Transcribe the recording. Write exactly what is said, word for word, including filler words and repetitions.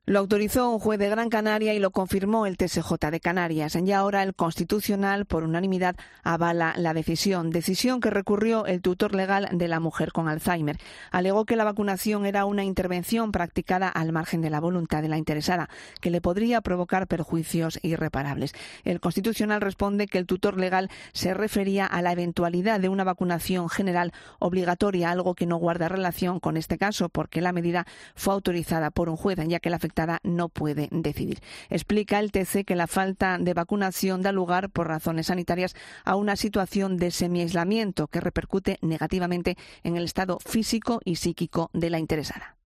Lo autorizó un juez de Gran Canaria y lo confirmó el T S J de Canarias. Y ahora el Constitucional, por unanimidad, avala la decisión. Decisión que recurrió el tutor legal de la mujer con Alzheimer. Alegó que la vacunación era una intervención practicada al margen de la voluntad de la interesada, que le podría provocar perjuicios irreparables. El Constitucional responde que el tutor legal se refería a la eventualidad de una vacunación general obligatoria, algo que no guarda relación con este caso, porque la medida fue autorizada por un juez, ya que la afectada no puede decidir. Explica el T C que la falta de vacunación da lugar, por razones sanitarias, a una situación de semiaislamiento que repercute negativamente en el estado físico y psíquico de la interesada.